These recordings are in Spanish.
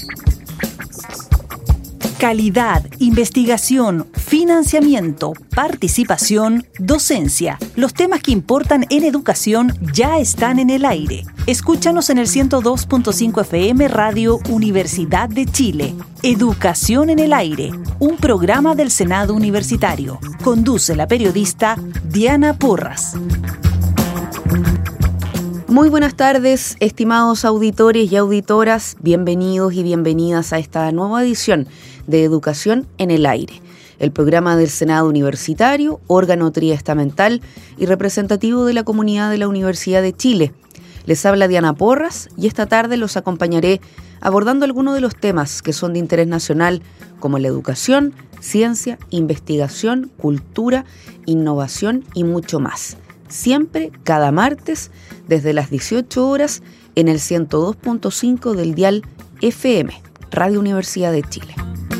Calidad, investigación, financiamiento, participación, docencia. Los temas que importan en educación ya están en el aire. Escúchanos en el 102.5 FM Radio Universidad de Chile. Educación en el aire, un programa del Senado Universitario. Conduce la periodista Diana Porras. Muy buenas tardes, estimados auditores y auditoras. Bienvenidos y bienvenidas a esta nueva edición de Educación en el Aire, el programa del Senado Universitario, órgano triestamental y representativo de la comunidad de la Universidad de Chile. Les habla Diana Porras y esta tarde los acompañaré abordando algunos de los temas que son de interés nacional, como la educación, ciencia, investigación, cultura, innovación y mucho más. Siempre cada martes desde las 18 horas en el 102.5 del dial FM, Radio Universidad de Chile.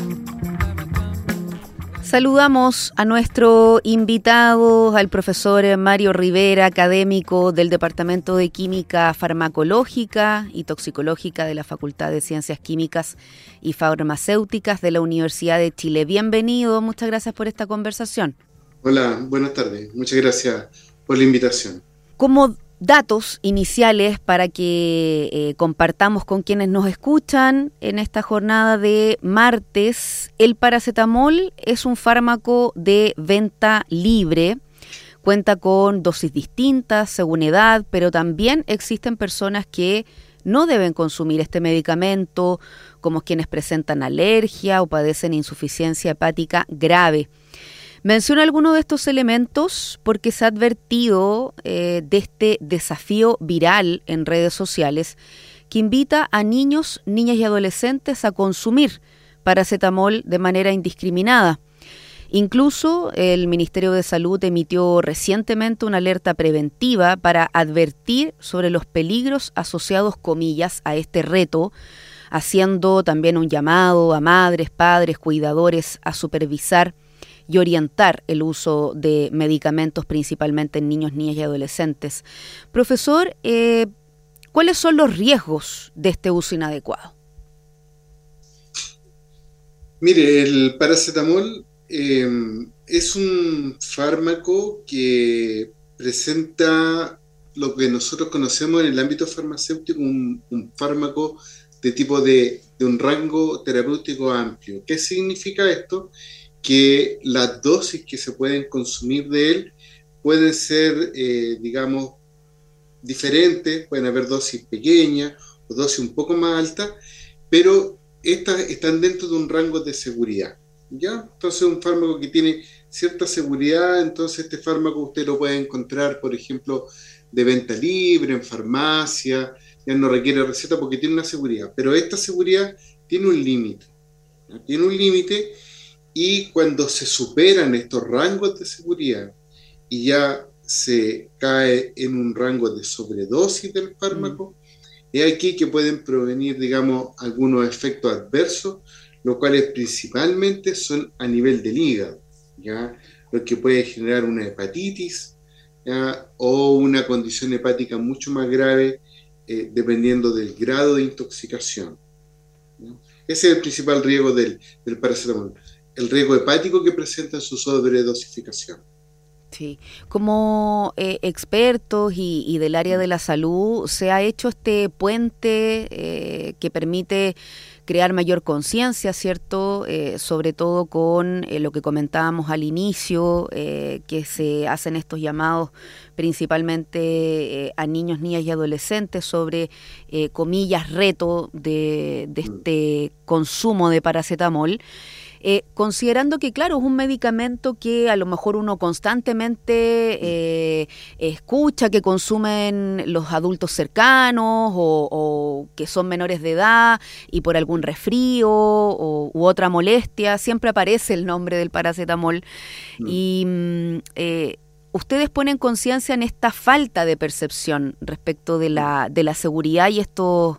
Saludamos a nuestro invitado, al profesor Mario Rivera, académico del Departamento de Química Farmacológica y Toxicológica de la Facultad de Ciencias Químicas y Farmacéuticas de la Universidad de Chile. Bienvenido, muchas gracias por esta conversación. Hola, buenas tardes. Muchas gracias por la invitación. Como datos iniciales para que compartamos con quienes nos escuchan en esta jornada de martes, el paracetamol es un fármaco de venta libre, cuenta con dosis distintas según edad, pero también existen personas que no deben consumir este medicamento, como quienes presentan alergia o padecen insuficiencia hepática grave. Menciono algunos de estos elementos porque se ha advertido de este desafío viral en redes sociales que invita a niños, niñas y adolescentes a consumir paracetamol de manera indiscriminada. Incluso el Ministerio de Salud emitió recientemente una alerta preventiva para advertir sobre los peligros asociados, comillas, a este reto, haciendo también un llamado a madres, padres, cuidadores a supervisar y orientar el uso de medicamentos principalmente en niños, niñas y adolescentes. Profesor, ¿cuáles son los riesgos de este uso inadecuado? Mire, el paracetamol es un fármaco que presenta lo que nosotros conocemos en el ámbito farmacéutico, un fármaco de tipo de un rango terapéutico amplio. ¿Qué significa esto? Que las dosis que se pueden consumir de él pueden ser, digamos, diferentes, pueden haber dosis pequeñas o dosis un poco más altas, pero estas están dentro de un rango de seguridad, ¿ya? Entonces un fármaco que tiene cierta seguridad, entonces este fármaco usted lo puede encontrar, por ejemplo, de venta libre, en farmacia, ya no requiere receta porque tiene una seguridad, pero esta seguridad tiene un límite, ¿no? Tiene un límite. Y cuando se superan estos rangos de seguridad y ya se cae en un rango de sobredosis del fármaco, es aquí que pueden provenir, digamos, algunos efectos adversos, los cuales principalmente son a nivel del hígado, ¿ya? Lo que puede generar una hepatitis, ¿ya? O una condición hepática mucho más grave, dependiendo del grado de intoxicación, ¿ya? Ese es el principal riesgo del paracetamol. El riesgo hepático que presenta su sobredosificación. Sí, como expertos y del área de la salud, se ha hecho este puente que permite crear mayor conciencia, ¿cierto? Sobre todo con lo que comentábamos al inicio, que se hacen estos llamados principalmente a niños, niñas y adolescentes sobre, comillas, reto de este consumo de paracetamol. Considerando que, claro, es un medicamento que a lo mejor uno constantemente escucha que consumen los adultos cercanos o que son menores de edad y por algún resfrío u otra molestia, siempre aparece el nombre del paracetamol. Y ustedes ponen conciencia en esta falta de percepción respecto de la seguridad y estos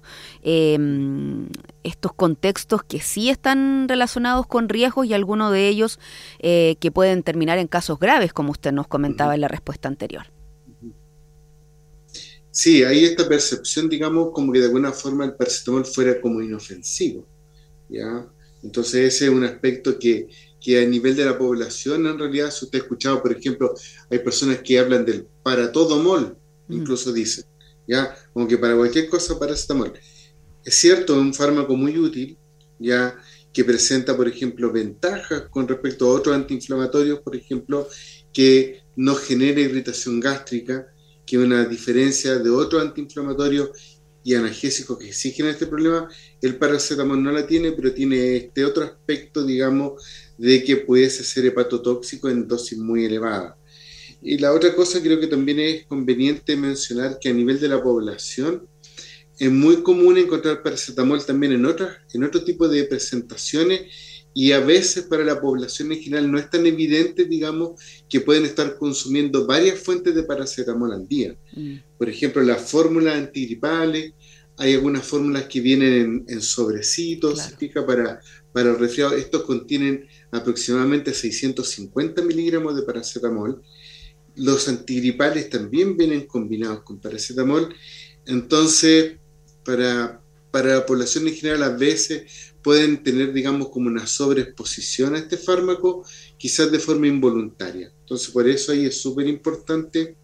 contextos que sí están relacionados con riesgos y algunos de ellos que pueden terminar en casos graves, como usted nos comentaba en la respuesta anterior. Sí, hay esta percepción, digamos, como que de alguna forma el paracetamol fuera como inofensivo, ¿ya? Entonces ese es un aspecto que a nivel de la población, en realidad, si usted ha escuchado, por ejemplo, hay personas que hablan del para todo mol, Mm, incluso dicen, ¿ya? Como que para cualquier cosa paracetamol. Es cierto, es un fármaco muy útil, ya que presenta, por ejemplo, ventajas con respecto a otros antiinflamatorios, por ejemplo, que no genera irritación gástrica, que una diferencia de otros antiinflamatorios y analgésicos que exigen este problema, el paracetamol no la tiene, pero tiene este otro aspecto, digamos, de que puede ser hepatotóxico en dosis muy elevadas. Y la otra cosa creo que también es conveniente mencionar que a nivel de la población, es muy común encontrar paracetamol también en otro tipo de presentaciones y a veces para la población en general no es tan evidente, digamos, que pueden estar consumiendo varias fuentes de paracetamol al día. mm, Por ejemplo, las fórmulas antigripales, hay algunas fórmulas que vienen en sobrecitos, se claro. fija, para el resfriado. Estos contienen aproximadamente 650 miligramos de paracetamol. Los antigripales también vienen combinados con paracetamol. Entonces, para, para la población en general, a veces pueden tener, digamos, como una sobreexposición a este fármaco, quizás de forma involuntaria. Entonces, por eso ahí es súper importante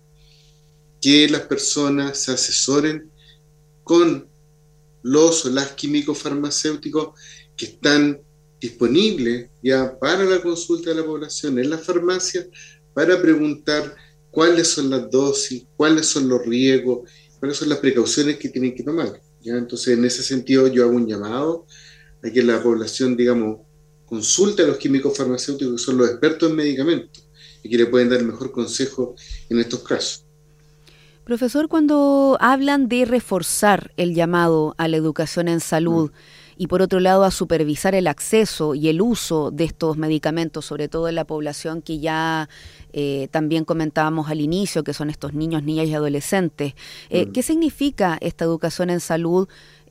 que las personas se asesoren con los o las químicos farmacéuticos que están disponibles ya para la consulta de la población en la farmacia para preguntar cuáles son las dosis, cuáles son los riesgos, cuáles son las precauciones que tienen que tomar. ¿Ya? Entonces, en ese sentido, yo hago un llamado a que la población, digamos, consulte a los químicos farmacéuticos que son los expertos en medicamentos y que le pueden dar el mejor consejo en estos casos. Profesor, cuando hablan de reforzar el llamado a la educación en salud y por otro lado a supervisar el acceso y el uso de estos medicamentos, sobre todo en la población que ya también comentábamos al inicio, que son estos niños, niñas y adolescentes, ¿qué significa esta educación en salud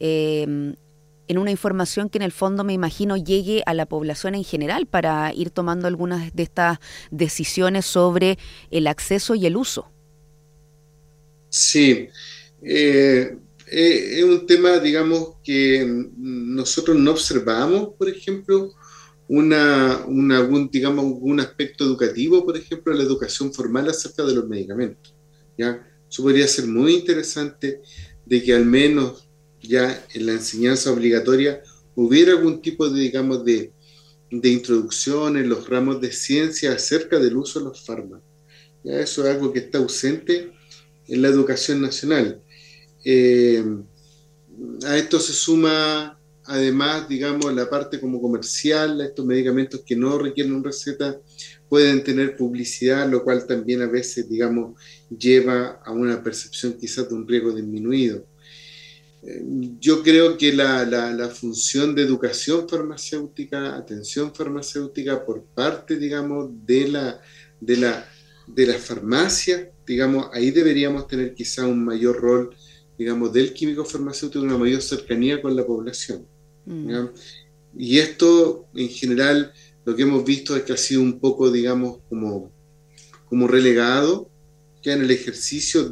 en una información que en el fondo me imagino llegue a la población en general para ir tomando algunas de estas decisiones sobre el acceso y el uso? Sí, es un tema, digamos, que nosotros no observamos, por ejemplo, digamos, un aspecto educativo, por ejemplo, la educación formal acerca de los medicamentos, ¿ya? Eso podría ser muy interesante de que al menos ya en la enseñanza obligatoria hubiera algún tipo de, digamos, de introducción en los ramos de ciencia acerca del uso de los fármacos. ¿Ya? Eso es algo que está ausente en la educación nacional. Eh, a esto se suma además, digamos, la parte como comercial, estos medicamentos que no requieren receta pueden tener publicidad, lo cual también a veces, digamos, lleva a una percepción quizás de un riesgo disminuido. Yo creo que la función de educación farmacéutica, atención farmacéutica por parte, digamos, de la, de la farmacia, digamos, ahí deberíamos tener quizá un mayor rol, digamos, del químico farmacéutico, una mayor cercanía con la población. Mm. ¿Ya? Y esto, en general, lo que hemos visto es que ha sido un poco, digamos, como relegado ya en el ejercicio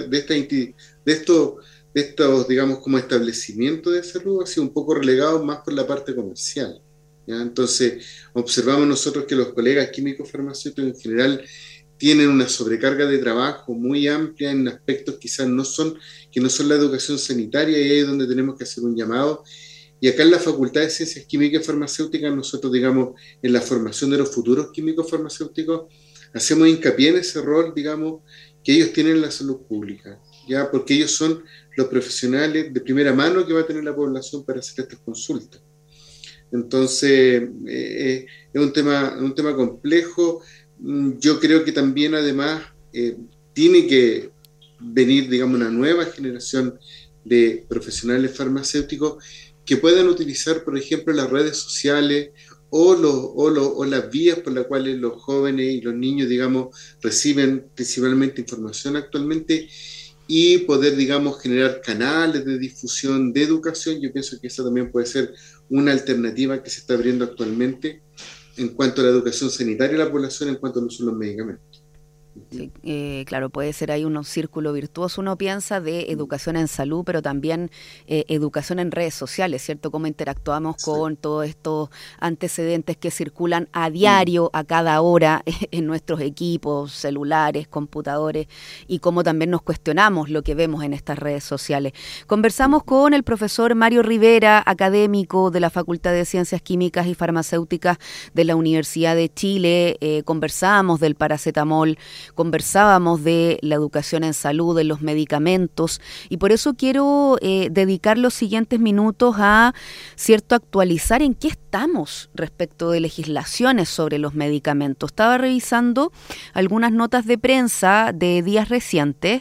de estos, digamos, como establecimientos de salud, ha sido un poco relegado más por la parte comercial. ¿Ya? Entonces, observamos nosotros que los colegas químicos farmacéuticos en general tienen una sobrecarga de trabajo muy amplia en aspectos quizás que no son la educación sanitaria, y ahí es donde tenemos que hacer un llamado. Y acá en la Facultad de Ciencias Químicas y Farmacéuticas, nosotros, digamos, en la formación de los futuros químicos farmacéuticos, hacemos hincapié en ese rol, digamos, que ellos tienen en la salud pública, ya porque ellos son los profesionales de primera mano que va a tener la población para hacer estas consultas. Entonces, es un tema complejo. Yo creo que también, además, tiene que venir, digamos, una nueva generación de profesionales farmacéuticos que puedan utilizar, por ejemplo, las redes sociales o las vías por las cuales los jóvenes y los niños, digamos, reciben principalmente información actualmente y poder, digamos, generar canales de difusión, de educación. Yo pienso que esa también puede ser una alternativa que se está abriendo actualmente en cuanto a la educación sanitaria de la población, en cuanto al uso de los medicamentos. Sí, claro, puede ser ahí un círculo virtuoso. Uno piensa de educación en salud, pero también educación en redes sociales, ¿cierto? Cómo interactuamos Sí. con todos estos antecedentes que circulan a diario, a cada hora, en nuestros equipos, celulares, computadores, y cómo también nos cuestionamos lo que vemos en estas redes sociales. Conversamos con el profesor Mario Rivera, académico de la Facultad de Ciencias Químicas y Farmacéuticas de la Universidad de Chile. Conversamos del paracetamol, conversábamos de la educación en salud, de los medicamentos, y por eso quiero dedicar los siguientes minutos a, cierto, actualizar en qué estamos respecto de legislaciones sobre los medicamentos. Estaba revisando algunas notas de prensa de días recientes,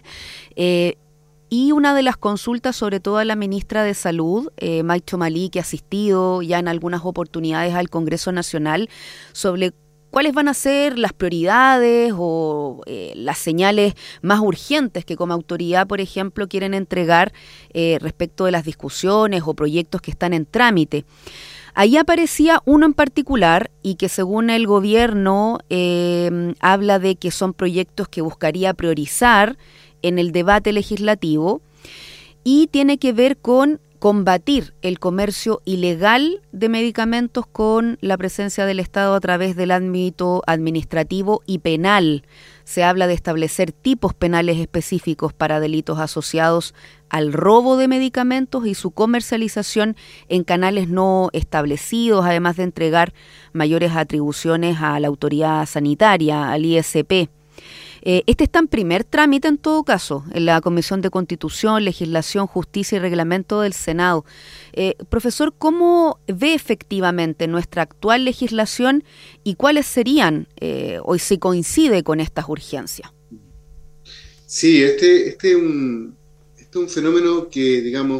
y una de las consultas, sobre todo a la ministra de Salud, May Chomalí, que ha asistido ya en algunas oportunidades al Congreso Nacional, sobre cuáles van a ser las prioridades o las señales más urgentes que como autoridad, por ejemplo, quieren entregar respecto de las discusiones o proyectos que están en trámite. Ahí aparecía uno en particular y que según el gobierno habla de que son proyectos que buscaría priorizar en el debate legislativo y tiene que ver con combatir el comercio ilegal de medicamentos con la presencia del Estado a través del ámbito administrativo y penal. Se habla de establecer tipos penales específicos para delitos asociados al robo de medicamentos y su comercialización en canales no establecidos, además de entregar mayores atribuciones a la autoridad sanitaria, al ISP. Este está en primer trámite en todo caso, en la Comisión de Constitución, Legislación, Justicia y Reglamento del Senado. Profesor, ¿cómo ve efectivamente nuestra actual legislación y cuáles serían, o si coincide con estas urgencias? Sí, este es un fenómeno que, digamos,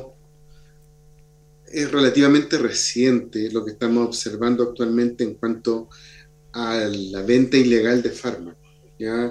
es relativamente reciente, lo que estamos observando actualmente en cuanto a la venta ilegal de fármacos, ¿ya?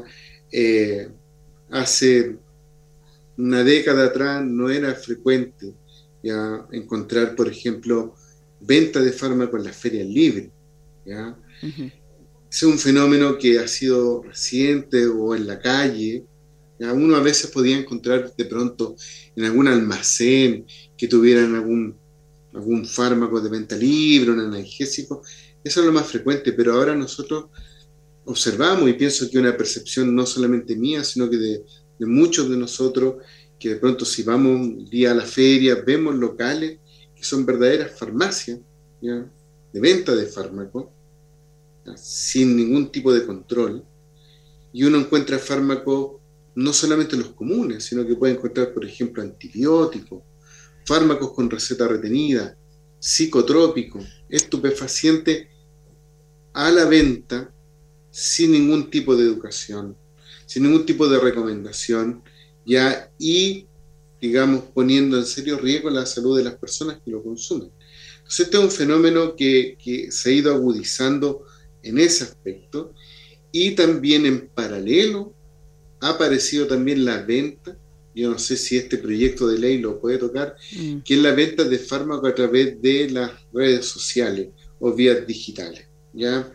Hace una década atrás no era frecuente ya encontrar, por ejemplo, venta de fármacos en las ferias libres, ¿ya? Uh-huh. Es un fenómeno que ha sido reciente o en la calle, ¿ya? Uno a veces podía encontrar de pronto en algún almacén que tuvieran algún fármaco de venta libre, un analgésico. Eso es lo más frecuente, pero ahora nosotros observamos, y pienso que una percepción no solamente mía, sino que de muchos de nosotros, que de pronto si vamos un día a la feria, vemos locales que son verdaderas farmacias, ¿ya? De venta de fármacos, ¿ya? Sin ningún tipo de control, y uno encuentra fármacos no solamente los comunes, sino que puede encontrar, por ejemplo, antibióticos, fármacos con receta retenida, psicotrópicos, estupefacientes a la venta, sin ningún tipo de educación, sin ningún tipo de recomendación, ya, y, digamos, poniendo en serio riesgo la salud de las personas que lo consumen. Entonces, este es un fenómeno que se ha ido agudizando en ese aspecto, y también en paralelo ha aparecido también la venta, yo no sé si este proyecto de ley lo puede tocar, que es la venta de fármacos a través de las redes sociales o vías digitales, ¿ya?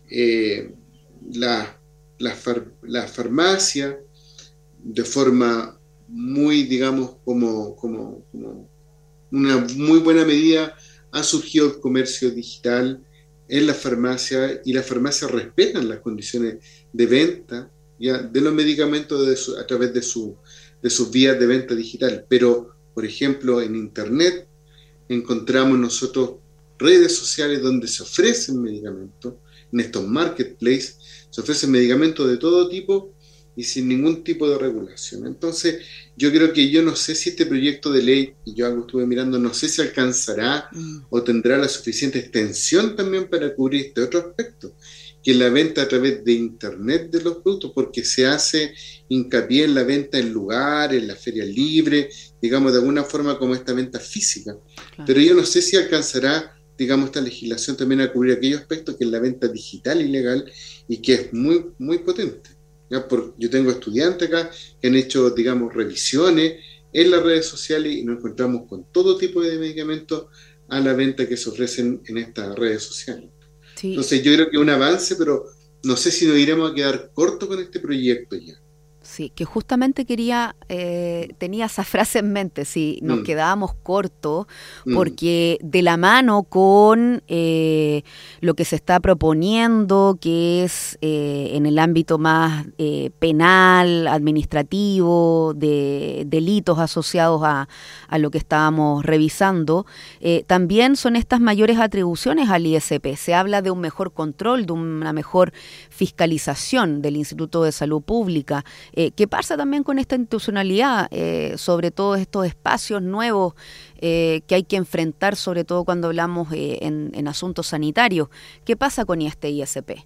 La farmacia, de forma muy, digamos, como una muy buena medida, ha surgido el comercio digital en la farmacia, y las farmacias respetan las condiciones de venta, ¿ya? De los medicamentos a través de sus vías de venta digital. Pero, por ejemplo, en Internet encontramos nosotros redes sociales donde se ofrecen medicamentos, en estos marketplaces, se ofrecen medicamentos de todo tipo y sin ningún tipo de regulación. Entonces, yo creo que yo no sé si este proyecto de ley, y yo algo estuve mirando, no sé si alcanzará o tendrá la suficiente extensión también para cubrir este otro aspecto, que es la venta a través de Internet de los productos, porque se hace hincapié en la venta en lugares, en la feria libre, digamos, de alguna forma como esta venta física. Claro. Pero yo no sé si alcanzará, digamos, esta legislación también a cubrir aquellos aspectos que es la venta digital ilegal, y que es muy, muy potente. ¿Ya? Yo tengo estudiantes acá que han hecho, digamos, revisiones en las redes sociales y nos encontramos con todo tipo de medicamentos a la venta que se ofrecen en estas redes sociales. Sí. Entonces yo creo que es un avance, pero no sé si nos iremos a quedar cortos con este proyecto ya. Sí, que justamente tenía esa frase en mente, si nos quedábamos cortos, porque de la mano con lo que se está proponiendo, que es en el ámbito más penal, administrativo, de delitos asociados a lo que estábamos revisando, también son estas mayores atribuciones al ISP. Se habla de un mejor control, de una mejor fiscalización del Instituto de Salud Pública. ¿Qué pasa también con esta institucionalidad, sobre todo estos espacios nuevos que hay que enfrentar, sobre todo cuando hablamos en asuntos sanitarios? ¿Qué pasa con este ISP?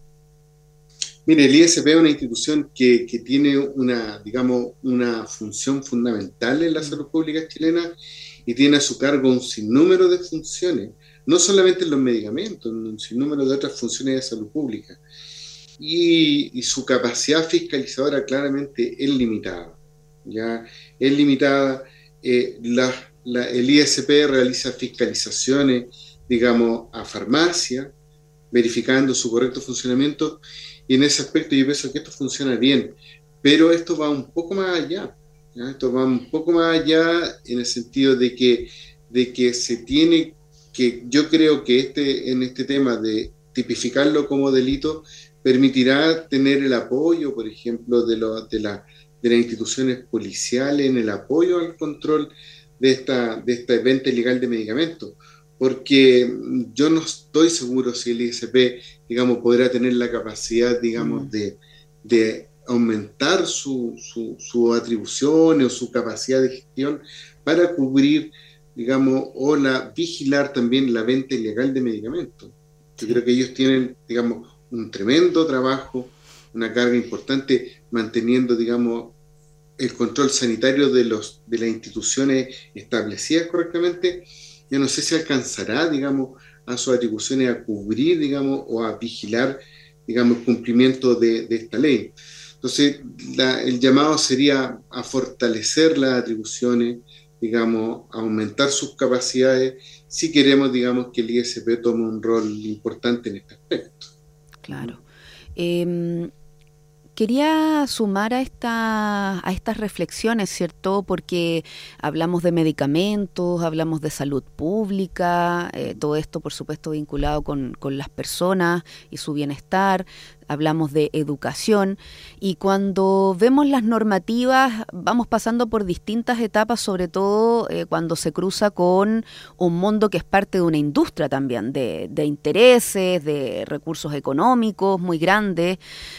Mire, el ISP es una institución que tiene digamos, una función fundamental en la salud pública chilena y tiene a su cargo un sinnúmero de funciones, no solamente en los medicamentos, un sinnúmero de otras funciones de salud pública. Y su capacidad fiscalizadora claramente es limitada. ¿Ya? Es limitada. El ISP realiza fiscalizaciones, digamos, a farmacia, verificando su correcto funcionamiento, y en ese aspecto yo pienso que esto funciona bien, pero esto va un poco más allá. ¿Ya? Esto va un poco más allá en el sentido de que se tiene que, yo creo que en este tema de tipificarlo como delito, permitirá tener el apoyo, por ejemplo, de las instituciones policiales en el apoyo al control de esta venta ilegal de medicamentos, porque yo no estoy seguro si el ISP, digamos, podrá tener la capacidad, digamos, de aumentar sus atribuciones o su capacidad de gestión para cubrir, digamos, o vigilar también la venta ilegal de medicamentos. Yo creo que ellos tienen, digamos, un tremendo trabajo, una carga importante, manteniendo, digamos, el control sanitario de las instituciones establecidas correctamente. Yo no sé si alcanzará, digamos, a sus atribuciones a cubrir, digamos, o a vigilar, digamos, el cumplimiento de esta ley. Entonces, el llamado sería a fortalecer las atribuciones, digamos, a aumentar sus capacidades, si queremos, digamos, que el ISP tome un rol importante en este aspecto. Claro. Quería sumar a estas reflexiones, ¿cierto? Porque hablamos de medicamentos, hablamos de salud pública, todo esto, por supuesto, vinculado con las personas y su bienestar. Hablamos de educación, y cuando vemos las normativas vamos pasando por distintas etapas, sobre todo cuando se cruza con un mundo que es parte de una industria también, de intereses, de recursos económicos muy grandes,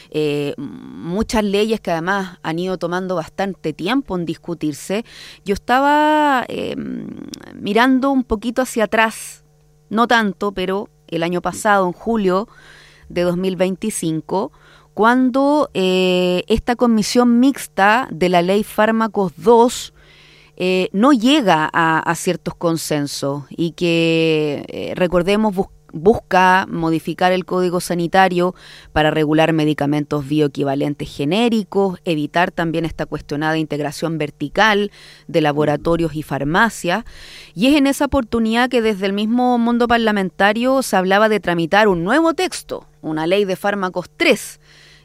muchas leyes que además han ido tomando bastante tiempo en discutirse. Yo estaba mirando un poquito hacia atrás, no tanto, pero el año pasado, en julio de 2025, cuando esta comisión mixta de la ley Fármacos 2 no llega a ciertos consensos, y que, recordemos, busca modificar el Código Sanitario para regular medicamentos bioequivalentes genéricos, evitar también esta cuestionada integración vertical de laboratorios y farmacias, y es en esa oportunidad que desde el mismo mundo parlamentario se hablaba de tramitar un nuevo texto, una ley de fármacos 3,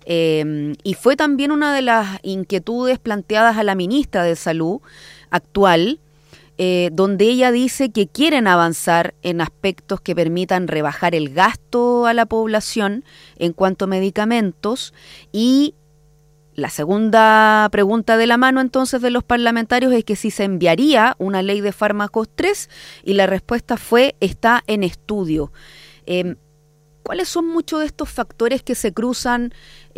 y fue también una de las inquietudes planteadas a la ministra de Salud actual, donde ella dice que quieren avanzar en aspectos que permitan rebajar el gasto a la población en cuanto a medicamentos. Y la segunda pregunta de la mano entonces de los parlamentarios es que si se enviaría una ley de fármacos 3, y la respuesta fue: está en estudio. ¿Cuáles son muchos de estos factores que se cruzan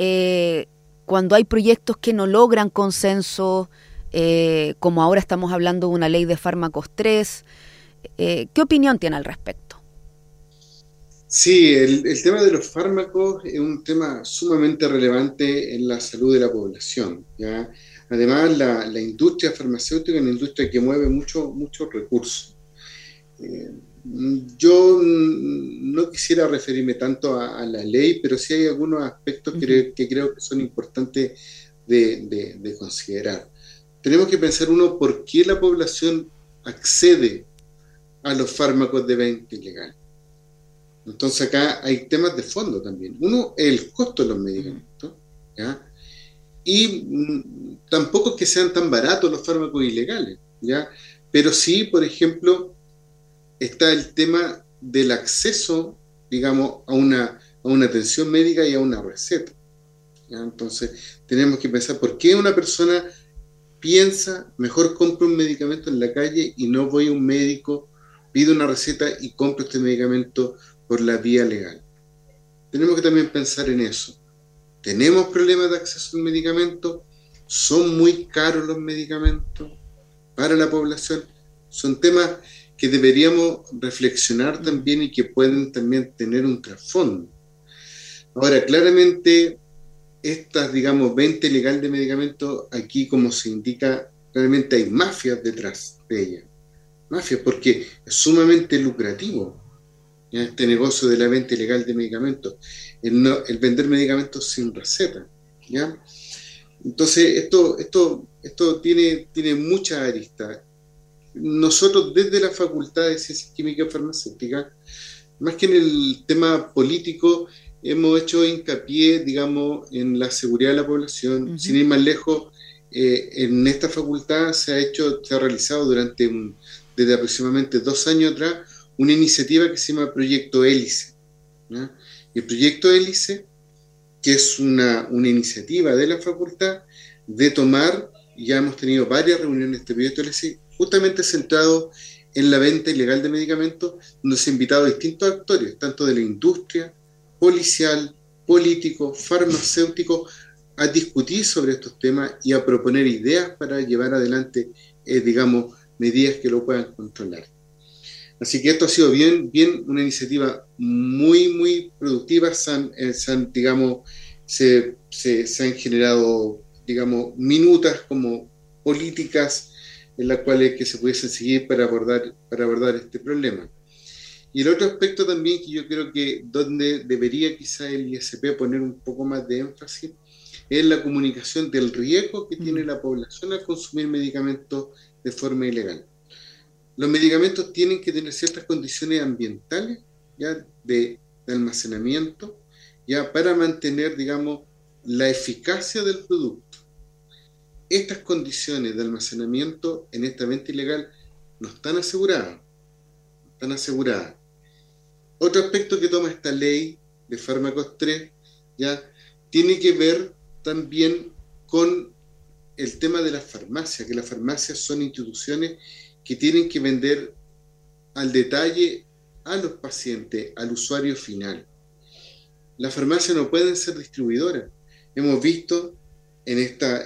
cuando hay proyectos que no logran consenso? Como ahora estamos hablando de una ley de fármacos 3, ¿qué opinión tiene al respecto? Sí, el tema de los fármacos es un tema sumamente relevante en la salud de la población, ¿ya? Además, la industria farmacéutica es una industria que mueve muchos recursos. Yo no quisiera referirme tanto a la ley, pero sí hay algunos aspectos que creo que son importantes de considerar. Tenemos que pensar, uno, por qué la población accede a los fármacos de venta ilegal. Entonces acá hay temas de fondo también. Uno es el costo de los medicamentos, ¿ya? Y tampoco es que sean tan baratos los fármacos ilegales, ¿ya? Pero sí, por ejemplo, está el tema del acceso, digamos, a una atención médica y a una receta, ¿ya? Entonces, tenemos que pensar por qué una persona piensa, mejor compro un medicamento en la calle y no voy a un médico, pido una receta y compro este medicamento por la vía legal. Tenemos que también pensar en eso. Tenemos problemas de acceso al medicamento, son muy caros los medicamentos para la población, son temas que deberíamos reflexionar también y que pueden también tener un trasfondo. Ahora, claramente, estas, digamos, venta ilegal de medicamentos, aquí como se indica, realmente hay mafias detrás de ellas. Mafias, porque es sumamente lucrativo, ¿ya? Este negocio de la venta ilegal de medicamentos, el vender medicamentos sin receta, ¿ya? Entonces, esto tiene muchas aristas. Nosotros desde la Facultad de Ciencias Químicas y Farmacéuticas, más que en el tema político, hemos hecho hincapié, digamos, en la seguridad de la población. Sin ir más lejos, en esta facultad se ha realizado desde aproximadamente 2 años atrás, una iniciativa que se llama Proyecto Hélice, ¿ya? El Proyecto Hélice, que es una iniciativa de la facultad de tomar, ya hemos tenido varias reuniones de este Proyecto Hélice, justamente centrado en la venta ilegal de medicamentos, donde se ha invitado a distintos actores, tanto de la industria, policial, político, farmacéutico, a discutir sobre estos temas y a proponer ideas para llevar adelante, digamos, medidas que lo puedan controlar. Así que esto ha sido bien una iniciativa muy, muy productiva. Se han generado, digamos, minutas como políticas en las cuales que se pudiesen seguir para abordar este problema. Y el otro aspecto también que yo creo que donde debería quizá el ISP poner un poco más de énfasis es la comunicación del riesgo que tiene la población al consumir medicamentos de forma ilegal. Los medicamentos tienen que tener ciertas condiciones ambientales, ya de almacenamiento, ya para mantener, digamos, la eficacia del producto. Estas condiciones de almacenamiento en esta venta ilegal no están aseguradas. Otro aspecto que toma esta ley de fármacos 3, ya tiene que ver también con el tema de las farmacias, que las farmacias son instituciones que tienen que vender al detalle a los pacientes, al usuario final. Las farmacias no pueden ser distribuidoras. Hemos visto en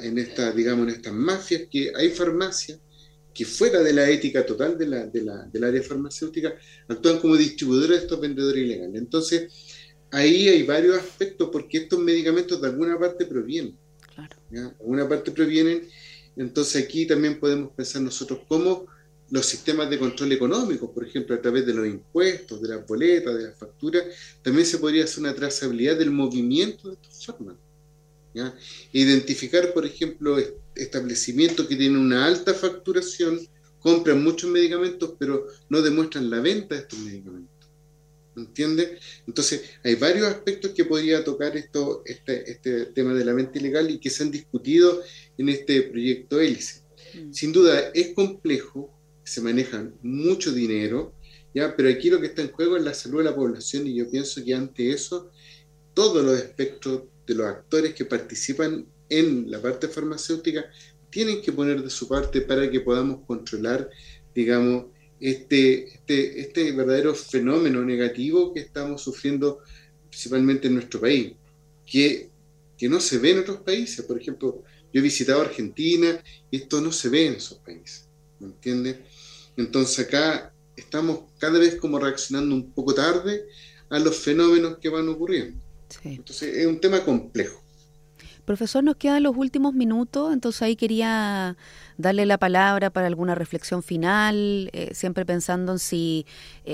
estas mafias que hay farmacias que fuera de la ética total del área farmacéutica actúan como distribuidores de estos vendedores ilegales. Entonces, ahí hay varios aspectos porque estos medicamentos de alguna parte provienen. Claro. ¿Ya? De alguna parte provienen. Entonces aquí también podemos pensar nosotros cómo los sistemas de control económico, por ejemplo, a través de los impuestos, de las boletas, de las facturas, también se podría hacer una trazabilidad del movimiento de estos fármacos, ¿ya? Identificar, por ejemplo, establecimientos que tienen una alta facturación, compran muchos medicamentos, pero no demuestran la venta de estos medicamentos. ¿Entiendes? Entonces, hay varios aspectos que podría tocar este tema de la venta ilegal y que se han discutido en este proyecto Hélice. Sin duda, es complejo, se manejan mucho dinero, ¿ya? Pero aquí lo que está en juego es la salud de la población y yo pienso que ante eso, todos los espectros de los actores que participan en la parte farmacéutica tienen que poner de su parte para que podamos controlar, digamos, este verdadero fenómeno negativo que estamos sufriendo principalmente en nuestro país, que no se ve en otros países. Por ejemplo, yo he visitado Argentina y esto no se ve en esos países, ¿me entiendes? Entonces acá estamos cada vez como reaccionando un poco tarde a los fenómenos que van ocurriendo. Sí. Entonces es un tema complejo. Profesor, nos quedan los últimos minutos, entonces ahí quería darle la palabra para alguna reflexión final, siempre pensando en si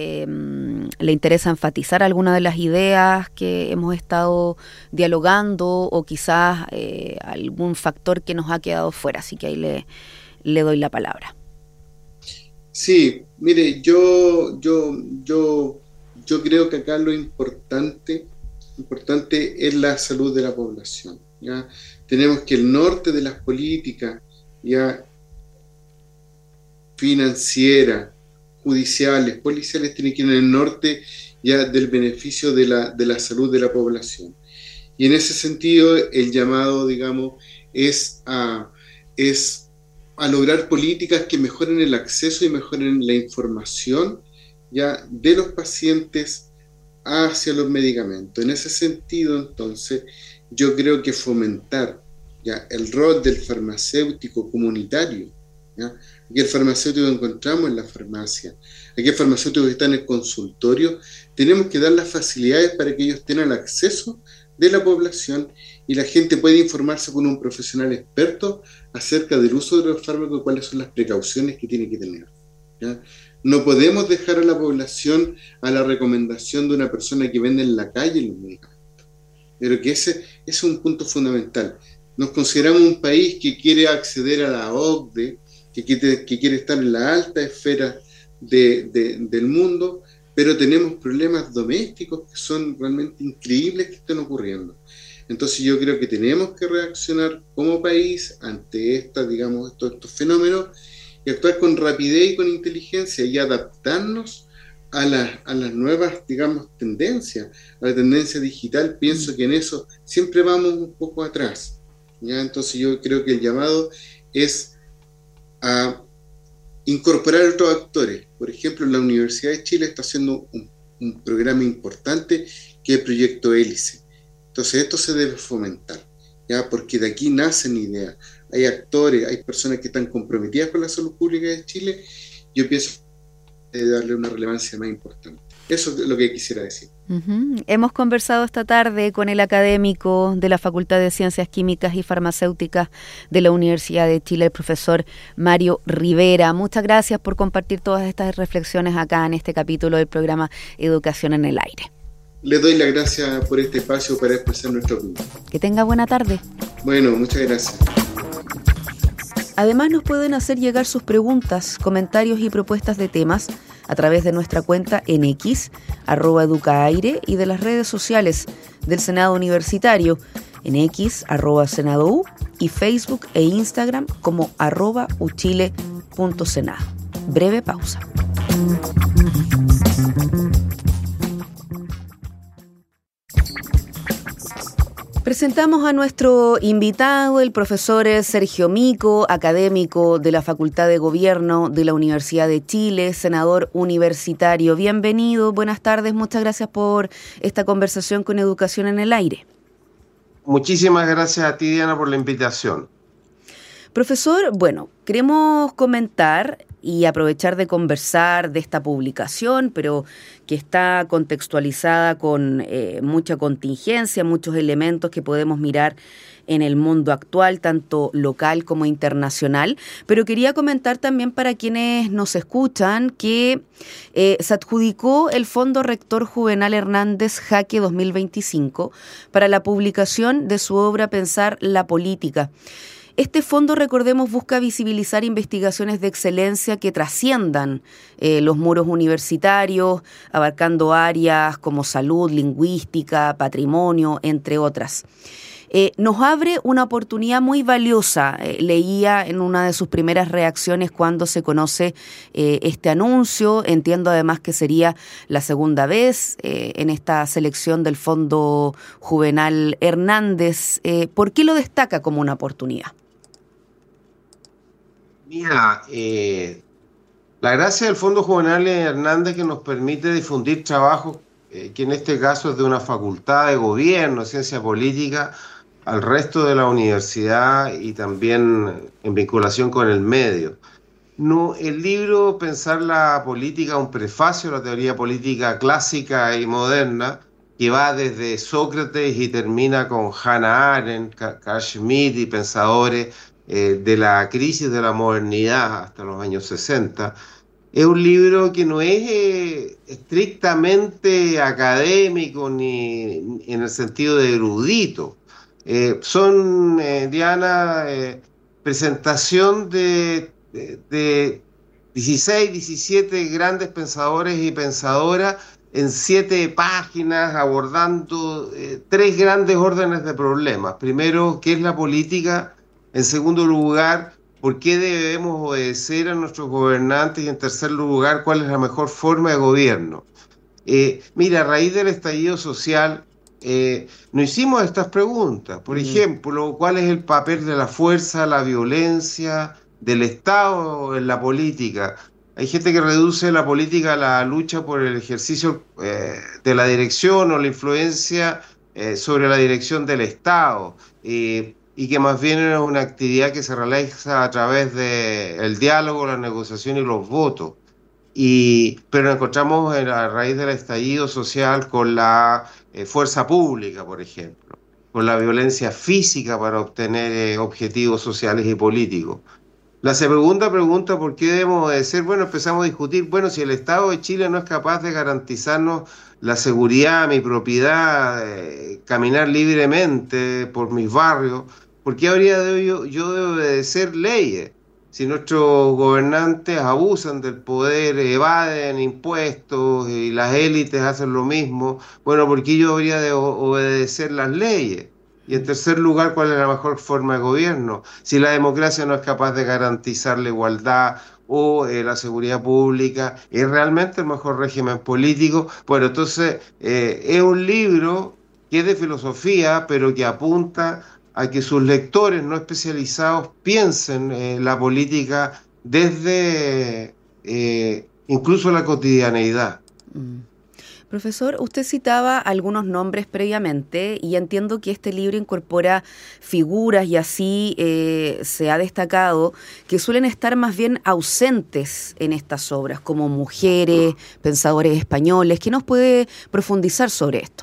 le interesa enfatizar alguna de las ideas que hemos estado dialogando o quizás algún factor que nos ha quedado fuera, así que ahí le doy la palabra. Sí, mire, yo yo creo que acá lo importante es la salud de la población, ¿ya? Tenemos que el norte de las políticas, ya financieras, judiciales, policiales, tiene que ir en el norte ya del beneficio de la salud de la población. Y en ese sentido, el llamado, digamos, es a lograr políticas que mejoren el acceso y mejoren la información ya de los pacientes hacia los medicamentos. En ese sentido, entonces, yo creo que fomentar ya el rol del farmacéutico comunitario, ¿ya? Aquí el farmacéutico que encontramos en la farmacia, aquí el farmacéutico que está en el consultorio, tenemos que dar las facilidades para que ellos tengan acceso de la población y la gente puede informarse con un profesional experto acerca del uso de los fármacos y cuáles son las precauciones que tiene que tener, ¿ya? No podemos dejar a la población a la recomendación de una persona que vende en la calle los medicamentos. Pero que ese es un punto fundamental. Nos consideramos un país que quiere acceder a la OCDE, que quiere estar en la alta esfera del mundo, pero tenemos problemas domésticos que son realmente increíbles que están ocurriendo. Entonces yo creo que tenemos que reaccionar como país ante estos fenómenos y actuar con rapidez y con inteligencia y adaptarnos a las nuevas, digamos, tendencias, a la tendencia digital. Pienso que en eso siempre vamos un poco atrás, ¿ya? Entonces yo creo que el llamado es a incorporar otros actores. Por ejemplo, la Universidad de Chile está haciendo un programa importante que es el Proyecto Hélice. Entonces esto se debe fomentar, ¿ya? Porque de aquí nacen ideas. Hay actores, hay personas que están comprometidas con la salud pública de Chile. Yo pienso que debe darle una relevancia más importante. Eso es lo que quisiera decir. Hemos conversado esta tarde con el académico de la Facultad de Ciencias Químicas y Farmacéuticas de la Universidad de Chile, el profesor Mario Rivera. Muchas gracias por compartir todas estas reflexiones acá en este capítulo del programa Educación en el Aire. Les doy las gracias por este espacio para expresar nuestra opinión. Que tenga buena tarde. Bueno, muchas gracias. Además, nos pueden hacer llegar sus preguntas, comentarios y propuestas de temas a través de nuestra cuenta en X, @educaaire, y de las redes sociales del Senado Universitario, en X, @SenadoU, y Facebook e Instagram como @uchile.senado. Breve pausa. Presentamos a nuestro invitado, el profesor Sergio Mico, académico de la Facultad de Gobierno de la Universidad de Chile, senador universitario. Bienvenido, buenas tardes, muchas gracias por esta conversación con Educación en el Aire. Muchísimas gracias a ti, Diana, por la invitación. Profesor, bueno, queremos comentar y aprovechar de conversar de esta publicación, pero que está contextualizada con mucha contingencia, muchos elementos que podemos mirar en el mundo actual, tanto local como internacional. Pero quería comentar también para quienes nos escuchan que se adjudicó el Fondo Rector Juvenal Hernández Jaque 2025 para la publicación de su obra Pensar la Política. Este fondo, recordemos, busca visibilizar investigaciones de excelencia que trasciendan los muros universitarios, abarcando áreas como salud, lingüística, patrimonio, entre otras. Nos abre una oportunidad muy valiosa. Leía en una de sus primeras reacciones cuando se conoce este anuncio. Entiendo además que sería la segunda vez en esta selección del Fondo Juvenal Hernández. ¿Por qué lo destaca como una oportunidad? Mira, la gracia del Fondo Juvenal Hernández que nos permite difundir trabajo, que en este caso es de una facultad de gobierno, ciencia política, al resto de la universidad y también en vinculación con el medio. No, el libro Pensar la Política, un prefacio a la teoría política clásica y moderna, que va desde Sócrates y termina con Hannah Arendt, Carl Schmitt y pensadores de la crisis de la modernidad hasta los años 60, es un libro que no es estrictamente académico ni en el sentido de erudito. Son, Diana, presentación de 16, 17 grandes pensadores y pensadoras en 7 páginas abordando 3 grandes órdenes de problemas. Primero, ¿qué es la política? En segundo lugar, ¿por qué debemos obedecer a nuestros gobernantes? Y en tercer lugar, ¿cuál es la mejor forma de gobierno? Mira, a raíz del estallido social, nos hicimos estas preguntas. Por ejemplo, ¿cuál es el papel de la fuerza, la violencia, del Estado en la política? Hay gente que reduce la política a la lucha por el ejercicio de la dirección o la influencia sobre la dirección del Estado, y que más bien es una actividad que se realiza a través del diálogo, la negociación y los votos. Pero nos encontramos a raíz del estallido social con la fuerza pública, por ejemplo, con la violencia física para obtener objetivos sociales y políticos. La segunda pregunta, ¿por qué debemos obedecer? Bueno, empezamos a discutir, bueno, si el Estado de Chile no es capaz de garantizarnos la seguridad, mi propiedad, caminar libremente por mis barrios, ¿por qué habría yo de obedecer leyes? Si nuestros gobernantes abusan del poder, evaden impuestos y las élites hacen lo mismo, bueno, ¿por qué yo habría de obedecer las leyes? Y en tercer lugar, ¿cuál es la mejor forma de gobierno? Si la democracia no es capaz de garantizar la igualdad o la seguridad pública, ¿es realmente el mejor régimen político? Bueno, entonces es un libro que es de filosofía, pero que apunta a que sus lectores no especializados piensen la política desde incluso la cotidianeidad. Profesor, usted citaba algunos nombres previamente y entiendo que este libro incorpora figuras y así se ha destacado que suelen estar más bien ausentes en estas obras, como mujeres, pensadores españoles. ¿Qué nos puede profundizar sobre esto?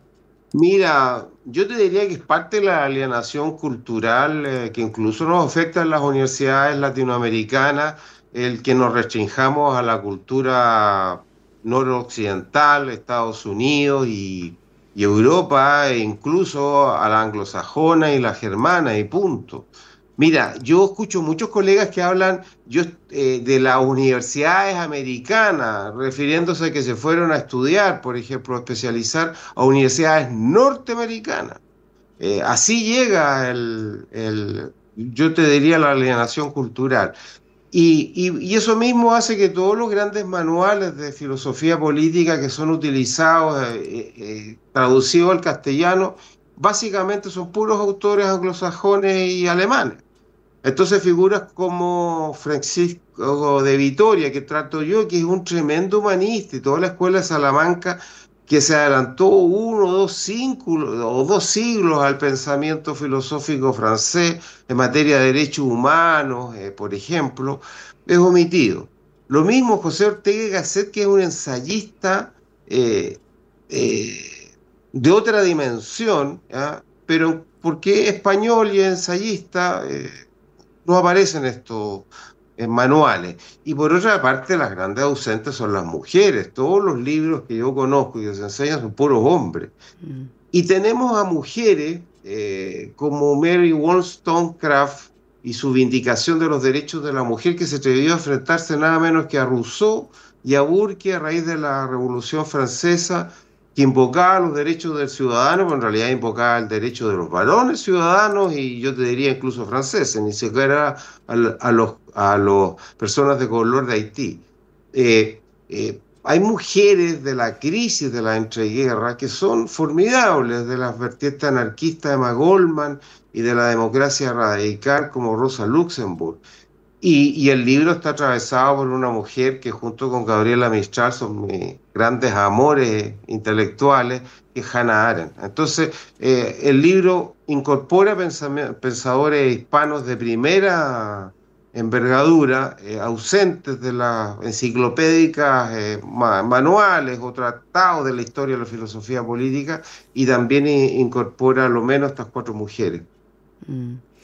Mira, yo te diría que es parte de la alienación cultural que incluso nos afecta en las universidades latinoamericanas, el que nos restringamos a la cultura noroccidental, Estados Unidos y Europa, e incluso a la anglosajona y la germana, y punto. Mira, yo escucho muchos colegas que hablan de las universidades americanas, refiriéndose a que se fueron a estudiar, por ejemplo, a especializar a universidades norteamericanas. Así llega yo te diría, la alienación cultural. Y eso mismo hace que todos los grandes manuales de filosofía política que son utilizados, traducidos al castellano, básicamente son puros autores anglosajones y alemanes. Entonces figuras como Francisco de Vitoria, que trato yo, que es un tremendo humanista, y toda la escuela de Salamanca, que se adelantó 1 o 2 siglos al pensamiento filosófico francés en materia de derechos humanos, por ejemplo, es omitido. Lo mismo José Ortega y Gasset, que es un ensayista de otra dimensión, ¿ya? Pero porque es español y es ensayista, no aparecen estos manuales. Y por otra parte, las grandes ausentes son las mujeres. Todos los libros que yo conozco y que se enseñan son puros hombres. Y tenemos a mujeres como Mary Wollstonecraft y su vindicación de los derechos de la mujer, que se atrevió a enfrentarse nada menos que a Rousseau y a Burke a raíz de la Revolución Francesa, que invocaba los derechos del ciudadano, pero en realidad invocaba el derecho de los varones ciudadanos, y yo te diría incluso franceses, ni siquiera a los personas de color de Haití. Hay mujeres de la crisis de la entreguerra que son formidables, de las vertientes anarquistas de Emma Goldman y de la democracia radical como Rosa Luxemburg. Y el libro está atravesado por una mujer que junto con Gabriela Mistral son mis grandes amores intelectuales, que es Hannah Arendt. Entonces, el libro incorpora pensadores hispanos de primera envergadura, ausentes de las enciclopédicas manuales o tratados de la historia de la filosofía política, y también incorpora a lo menos estas 4 mujeres.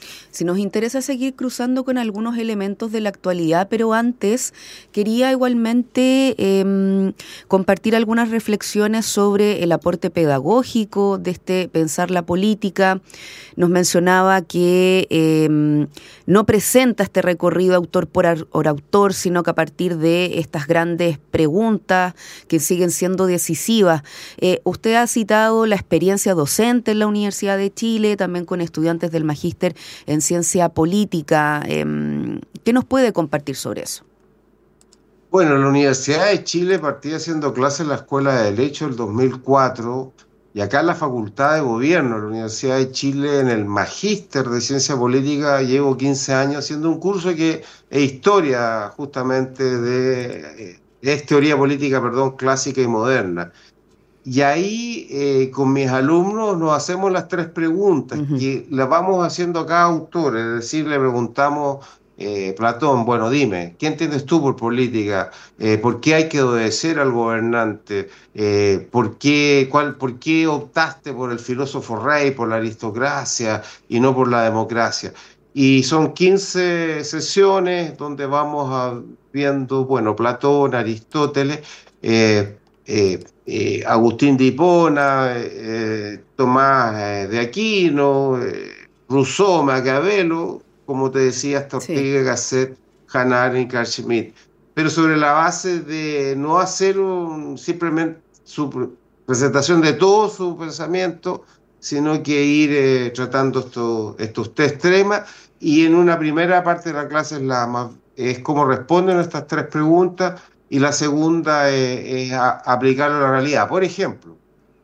Si nos interesa seguir cruzando con algunos elementos de la actualidad, pero antes quería igualmente compartir algunas reflexiones sobre el aporte pedagógico de este pensar la política. Nos mencionaba que no presenta este recorrido autor por autor, sino que a partir de estas grandes preguntas que siguen siendo decisivas. Usted ha citado la experiencia docente en la Universidad de Chile, también con estudiantes del magíster en ciencia política. ¿Qué nos puede compartir sobre eso? Bueno, la Universidad de Chile partía haciendo clases en la Escuela de Derecho el 2004 y acá en la Facultad de Gobierno de la Universidad de Chile, en el magíster de ciencia política, llevo 15 años haciendo un curso que es historia justamente es teoría política, clásica y moderna. Y ahí con mis alumnos nos hacemos las 3 preguntas, que las vamos haciendo a cada autor, es decir, le preguntamos, Platón, bueno, dime, ¿qué entiendes tú por política? ¿Por qué hay que obedecer al gobernante? ¿Por qué optaste por el filósofo rey, por la aristocracia y no por la democracia? Y son 15 sesiones donde vamos viendo, bueno, Platón, Aristóteles, Agustín de Hipona, Tomás de Aquino, Rousseau, Maquiavelo, como te decía, hasta Ortega y Gasset, Hannah Arendt y Carl Schmitt. Pero sobre la base de no hacer simplemente su presentación de todo su pensamiento, sino que ir tratando estos 3 temas. Y en una primera parte de la clase es cómo responden estas 3 preguntas, y la segunda es aplicarlo a la realidad. Por ejemplo,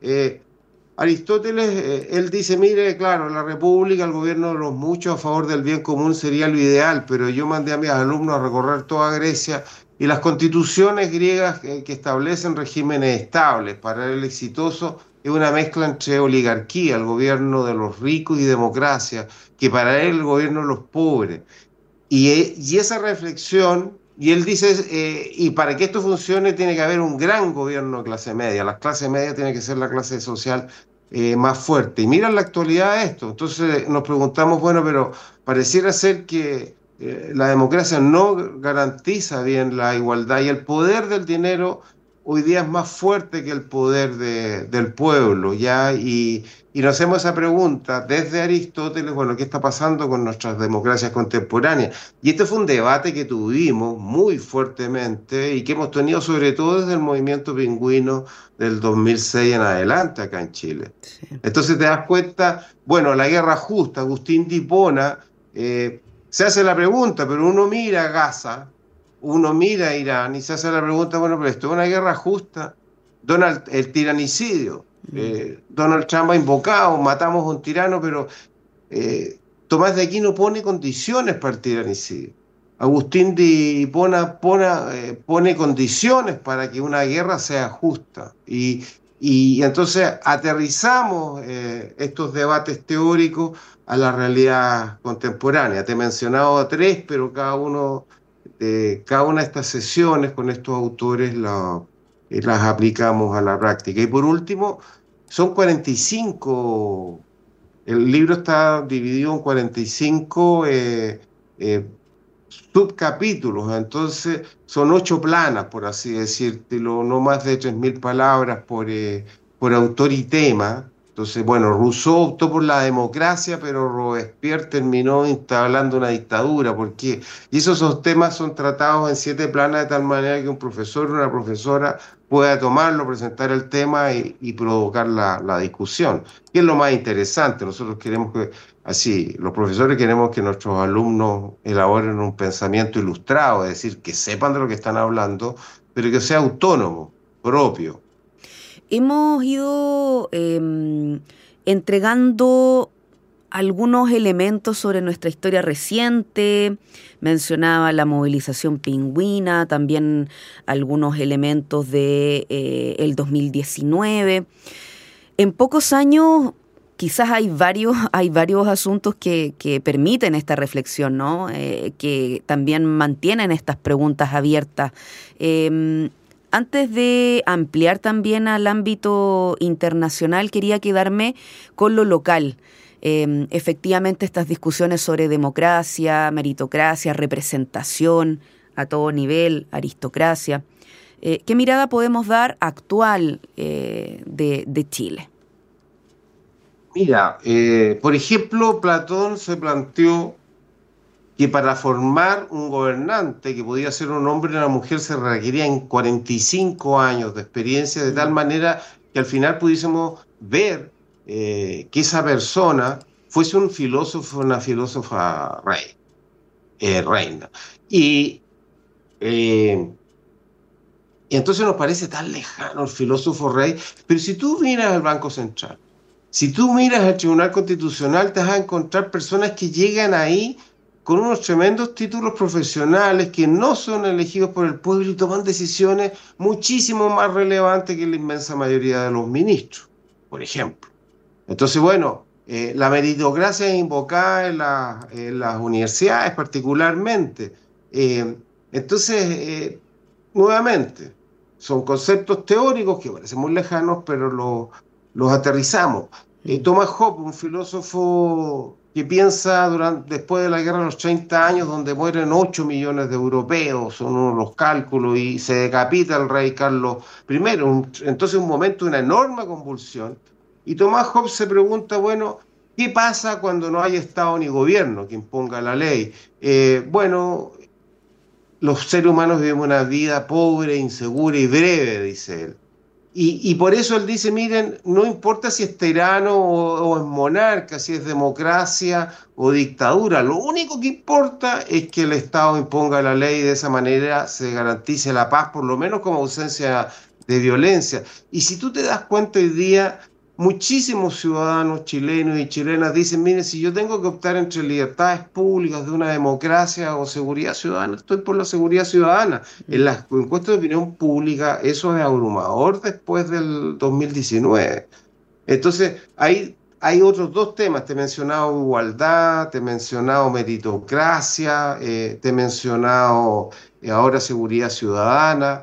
Aristóteles, él dice, mire, claro, la república, el gobierno de los muchos a favor del bien común sería lo ideal, pero yo mandé a mis alumnos a recorrer toda Grecia y las constituciones griegas que establecen regímenes estables para el exitoso es una mezcla entre oligarquía, el gobierno de los ricos, y democracia, que para él el gobierno de los pobres. Y esa reflexión, y él dice, y para que esto funcione tiene que haber un gran gobierno de clase media, la clase media tiene que ser la clase social más fuerte. Y mira en la actualidad esto, entonces nos preguntamos, bueno, pero pareciera ser que la democracia no garantiza bien la igualdad y el poder del dinero hoy día es más fuerte que el poder del pueblo, ¿ya? Y nos hacemos esa pregunta desde Aristóteles, bueno, ¿qué está pasando con nuestras democracias contemporáneas? Y este fue un debate que tuvimos muy fuertemente y que hemos tenido sobre todo desde el movimiento pingüino del 2006 en adelante acá en Chile. Sí. Entonces te das cuenta, bueno, la guerra justa, Agustín de Hipona, se hace la pregunta, pero uno mira a Gaza, uno mira a Irán y se hace la pregunta, bueno, pero esto es una guerra justa. El tiranicidio. Donald Trump ha invocado, matamos a un tirano, pero Tomás de Aquino pone condiciones para el tiranicidio. Agustín de Hipona pone condiciones para que una guerra sea justa. Y entonces aterrizamos estos debates teóricos a la realidad contemporánea. Te he mencionado 3, pero cada una de estas sesiones con estos autores las aplicamos a la práctica. Y por último, son 45, el libro está dividido en 45 subcapítulos, entonces son 8 planas, por así decírtelo, no más de 3.000 palabras por autor y tema. Entonces, bueno, Rousseau optó por la democracia, pero Robespierre terminó instalando una dictadura. ¿Por qué? Y esos temas son tratados en 7 planas de tal manera que un profesor o una profesora pueda tomarlo, presentar el tema y provocar la discusión. ¿Qué es lo más interesante? Nosotros queremos los profesores queremos que nuestros alumnos elaboren un pensamiento ilustrado, es decir, que sepan de lo que están hablando, pero que sea autónomo, propio. Hemos ido entregando algunos elementos sobre nuestra historia reciente. Mencionaba la movilización pingüina, también algunos elementos de el 2019. En pocos años quizás hay varios asuntos que permiten esta reflexión, ¿no? Que también mantienen estas preguntas abiertas. Antes de ampliar también al ámbito internacional, quería quedarme con lo local. efectivamente estas discusiones sobre democracia, meritocracia, representación a todo nivel, aristocracia. ¿Qué mirada podemos dar actual de Chile? Mira, por ejemplo, Platón se planteó que para formar un gobernante que podía ser un hombre o una mujer se requerían 45 años de experiencia, de tal manera que al final pudiésemos ver que esa persona fuese un filósofo, una filósofa reina. Y entonces nos parece tan lejano el filósofo rey, pero si tú miras al Banco Central, si tú miras al Tribunal Constitucional, te vas a encontrar personas que llegan ahí con unos tremendos títulos profesionales que no son elegidos por el pueblo y toman decisiones muchísimo más relevantes que la inmensa mayoría de los ministros, por ejemplo. Entonces, bueno, la meritocracia es invocada en las universidades particularmente. Entonces, nuevamente, son conceptos teóricos que parecen muy lejanos, pero los aterrizamos. Thomas Hobbes, un filósofo que piensa después de la guerra de los 30 años, donde mueren 8 millones de europeos, son unos los cálculos, y se decapita el rey Carlos I. Entonces un momento de una enorme convulsión. Y Thomas Hobbes se pregunta, bueno, ¿qué pasa cuando no hay Estado ni gobierno que imponga la ley? Bueno, los seres humanos viven una vida pobre, insegura y breve, dice él. Y por eso él dice, miren, no importa si es tirano o es monarca, si es democracia o dictadura, lo único que importa es que el Estado imponga la ley y de esa manera se garantice la paz, por lo menos como ausencia de violencia. Y si tú te das cuenta hoy día, muchísimos ciudadanos chilenos y chilenas dicen, miren, si yo tengo que optar entre libertades públicas de una democracia o seguridad ciudadana, estoy por la seguridad ciudadana. En las encuestas de opinión pública eso es abrumador después del 2019. Entonces, hay otros dos temas, te he mencionado igualdad, te he mencionado meritocracia, te he mencionado ahora seguridad ciudadana.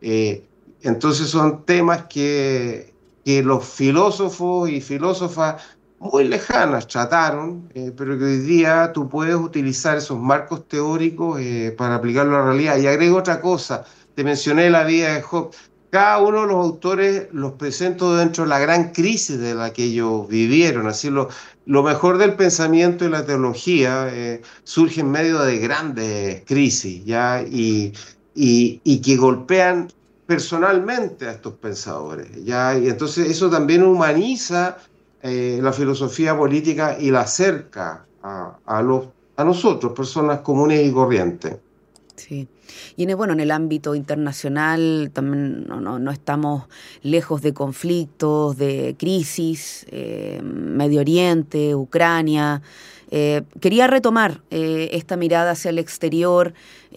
Entonces son temas que los filósofos y filósofas muy lejanas trataron, pero que hoy día tú puedes utilizar esos marcos teóricos para aplicarlo a la realidad. Y agrego otra cosa, te mencioné la vida de Hobbes. Cada uno de los autores los presento dentro de la gran crisis de la que ellos vivieron. Así lo mejor del pensamiento y la teología surge en medio de grandes crisis, ¿ya? Y que golpean personalmente a estos pensadores, ¿ya? Y entonces eso también humaniza la filosofía política y la acerca a nosotros, personas comunes y corrientes. Sí. Y en el ámbito internacional también no estamos lejos de conflictos, de crisis, Medio Oriente, Ucrania. Quería retomar esta mirada hacia el exterior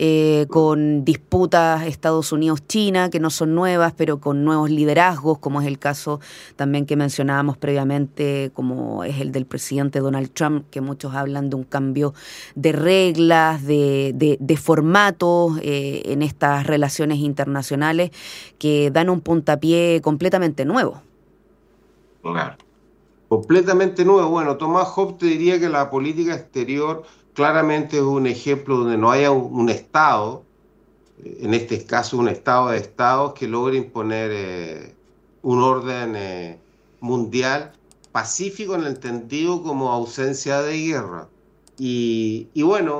con disputas Estados Unidos-China, que no son nuevas, pero con nuevos liderazgos, como es el caso también que mencionábamos previamente, como es el del presidente Donald Trump, que muchos hablan de un cambio de reglas, de formatos en estas relaciones internacionales que dan un puntapié completamente nuevo. Claro. Completamente nuevo. Bueno, Thomas Hobbes te diría que la política exterior claramente es un ejemplo donde no haya un Estado, en este caso un Estado de Estados, que logre imponer un orden mundial pacífico en el entendido como ausencia de guerra. Y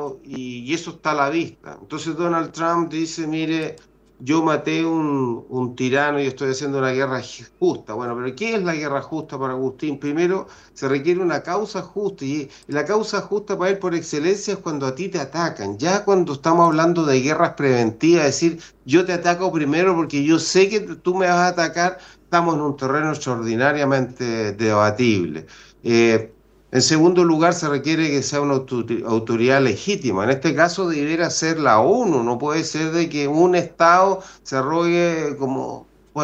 eso está a la vista. Entonces Donald Trump dice, mire, yo maté un tirano y estoy haciendo una guerra justa. Bueno, pero ¿qué es la guerra justa para Agustín? Primero, se requiere una causa justa, y la causa justa para él por excelencia es cuando a ti te atacan. Ya cuando estamos hablando de guerras preventivas, es decir, yo te ataco primero porque yo sé que tú me vas a atacar, estamos en un terreno extraordinariamente debatible. En segundo lugar, se requiere que sea una autoridad legítima. En este caso debiera ser la ONU. No puede ser de que un Estado se arrogue como,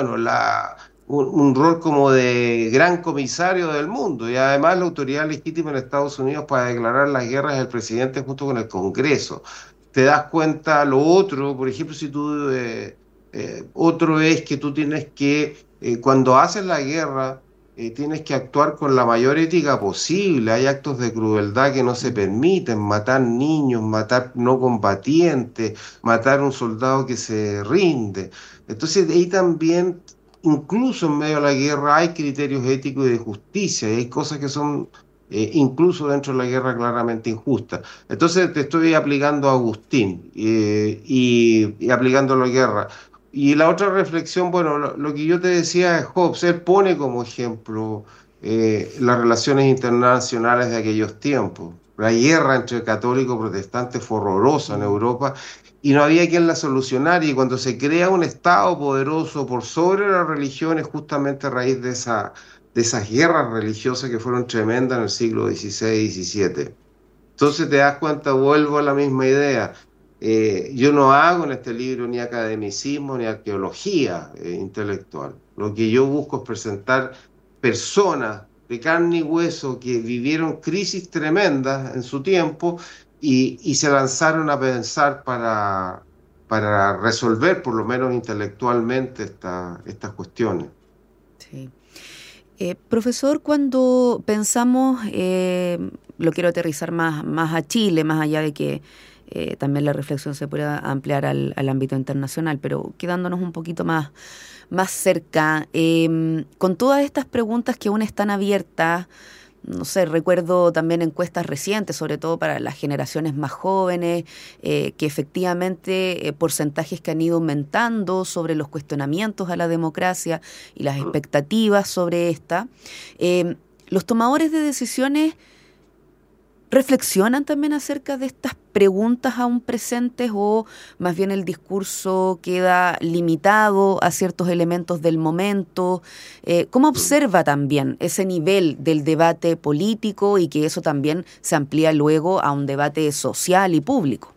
un rol como de gran comisario del mundo. Y además la autoridad legítima en Estados Unidos para declarar las guerras es el presidente junto con el Congreso. Te das cuenta lo otro, por ejemplo, si tú otro es que tú tienes que, cuando haces la guerra, tienes que actuar con la mayor ética posible. Hay actos de crueldad que no se permiten, matar niños, matar no combatientes, matar a un soldado que se rinde. Entonces ahí también, incluso en medio de la guerra, hay criterios éticos y de justicia, y hay cosas que son, incluso dentro de la guerra, claramente injustas. Entonces te estoy aplicando a Agustín y aplicando a la guerra. Y la otra reflexión, bueno, lo que yo te decía es Hobbes, él pone como ejemplo las relaciones internacionales de aquellos tiempos. La guerra entre católicos y protestantes fue horrorosa en Europa y no había quien la solucionara. Y cuando se crea un Estado poderoso por sobre las religiones, justamente a raíz de esas guerras religiosas que fueron tremendas en el siglo XVI y XVII. Entonces te das cuenta, vuelvo a la misma idea. Yo no hago en este libro ni academicismo ni arqueología intelectual. Lo que yo busco es presentar personas de carne y hueso que vivieron crisis tremendas en su tiempo y se lanzaron a pensar para resolver, por lo menos intelectualmente, estas cuestiones. Sí. Profesor, cuando pensamos, lo quiero aterrizar más a Chile, más allá de que también la reflexión se pueda ampliar al ámbito internacional, pero quedándonos un poquito más cerca, con todas estas preguntas que aún están abiertas, no sé, recuerdo también encuestas recientes, sobre todo para las generaciones más jóvenes, que efectivamente porcentajes que han ido aumentando sobre los cuestionamientos a la democracia y las expectativas sobre esta. Los tomadores de decisiones ¿reflexionan también acerca de estas preguntas aún presentes o más bien el discurso queda limitado a ciertos elementos del momento? ¿Cómo observa también ese nivel del debate político y que eso también se amplía luego a un debate social y público?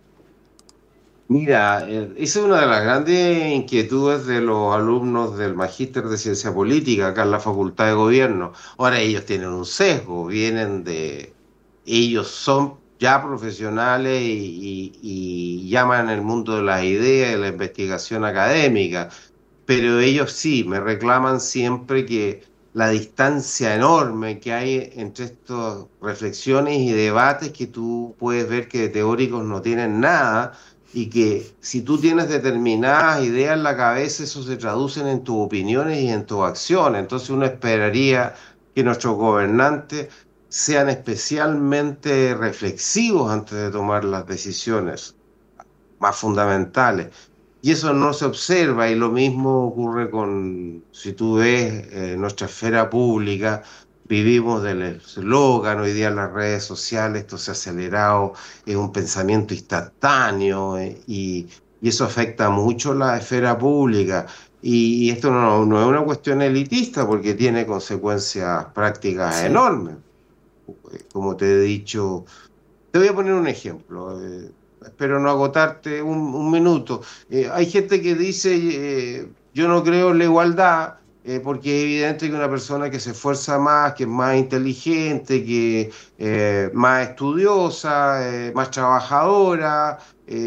Mira, esa es una de las grandes inquietudes de los alumnos del Magíster de Ciencia Política acá en la Facultad de Gobierno. Ahora ellos tienen un sesgo, ellos son ya profesionales y llaman el mundo de las ideas y la investigación académica, pero ellos sí me reclaman siempre que la distancia enorme que hay entre estas reflexiones y debates que tú puedes ver que de teóricos no tienen nada y que si tú tienes determinadas ideas en la cabeza, eso se traducen en tus opiniones y en tus acciones. Entonces uno esperaría que nuestros gobernantes sean especialmente reflexivos antes de tomar las decisiones más fundamentales. Y eso no se observa, y lo mismo ocurre si tú ves nuestra esfera pública, vivimos del eslogan, hoy día en las redes sociales esto se ha acelerado, es un pensamiento instantáneo, y eso afecta mucho la esfera pública. Y esto no es una cuestión elitista porque tiene consecuencias prácticas Sí. enormes. Como te he dicho, te voy a poner un ejemplo, espero no agotarte un minuto. Hay gente que dice, yo no creo en la igualdad, porque es evidente que una persona que se esfuerza más, que es más inteligente, que más estudiosa, más trabajadora,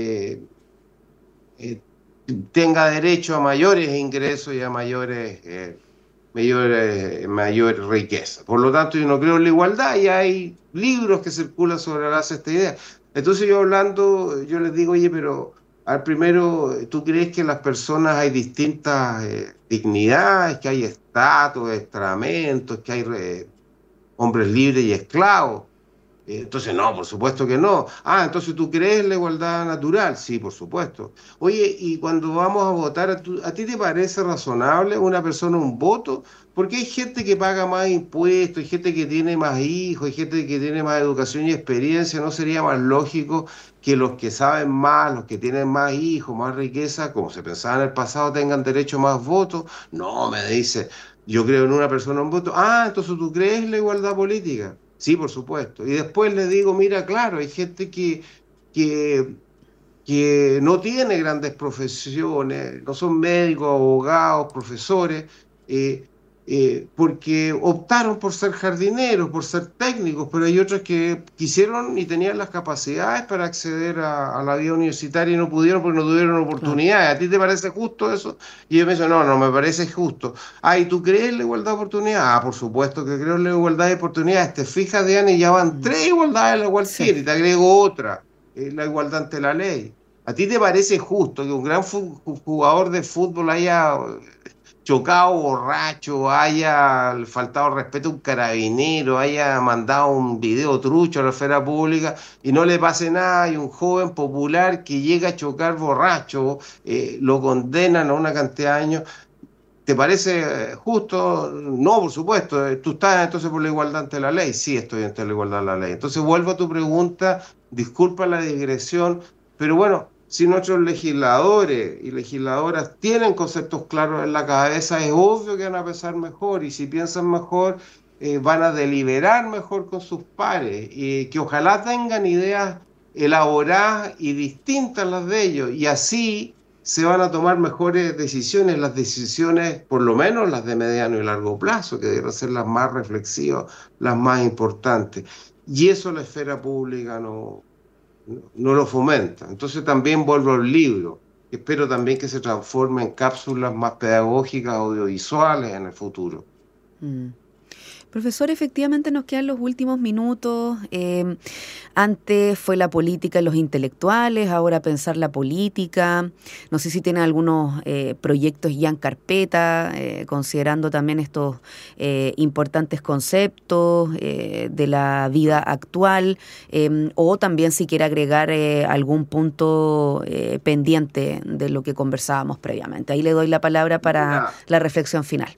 eh, tenga derecho a mayores ingresos y a mayor riqueza. Por lo tanto, yo no creo en la igualdad y hay libros que circulan sobre la base de esta idea. Entonces yo les digo, oye, pero al primero, ¿tú crees que en las personas hay distintas dignidades, que hay estatus, estramentos, que hay hombres libres y esclavos? Entonces, no, por supuesto que no. Ah, entonces tú crees en la igualdad natural. Sí, por supuesto. Oye, y cuando vamos a votar, ¿a ti te parece razonable una persona un voto? Porque hay gente que paga más impuestos, hay gente que tiene más hijos, hay gente que tiene más educación y experiencia. ¿No sería más lógico que los que saben más, los que tienen más hijos, más riqueza, como se pensaba en el pasado, tengan derecho a más votos? No, me dice, yo creo en una persona un voto. Ah, entonces tú crees en la igualdad política. Sí, por supuesto. Y después le digo, mira, claro, hay gente que, que no tiene grandes profesiones, no son médicos, abogados, profesores, eh, porque optaron por ser jardineros, por ser técnicos, pero hay otros que quisieron y tenían las capacidades para acceder a la vida universitaria y no pudieron porque no tuvieron oportunidades. ¿A ti te parece justo eso? Y yo me dicen, no, no me parece justo. ¿Y tú crees en la igualdad de oportunidades? Por supuesto que creo en la igualdad de oportunidades. Te fijas, Diana, y ya van 3 igualdades la cualquiera, y te agrego otra, la igualdad ante la ley. ¿A ti te parece justo que un gran jugador de fútbol haya chocado borracho, haya faltado respeto a un carabinero, haya mandado un video trucho a la esfera pública y no le pase nada, y un joven popular que llega a chocar borracho, lo condenan a una cantidad de años? ¿Te parece justo? No, por supuesto. ¿Tú estás entonces por la igualdad ante la ley? Sí, estoy ante la igualdad ante la ley. Entonces vuelvo a tu pregunta, disculpa la digresión, pero bueno, si nuestros legisladores y legisladoras tienen conceptos claros en la cabeza, es obvio que van a pensar mejor, y si piensan mejor, van a deliberar mejor con sus pares, y que ojalá tengan ideas elaboradas y distintas las de ellos, y así se van a tomar mejores decisiones, las decisiones, por lo menos las de mediano y largo plazo, que deben ser las más reflexivas, las más importantes. Y eso la esfera pública no lo fomenta. Entonces también vuelvo al libro. Espero también que se transforme en cápsulas más pedagógicas, audiovisuales en el futuro. Profesor, efectivamente nos quedan los últimos minutos. Antes fue la política y los intelectuales, ahora pensar la política. No sé si tiene algunos proyectos ya en carpeta, considerando también estos importantes conceptos de la vida actual, o también si quiere agregar algún punto pendiente de lo que conversábamos previamente. Ahí le doy la palabra para la reflexión final.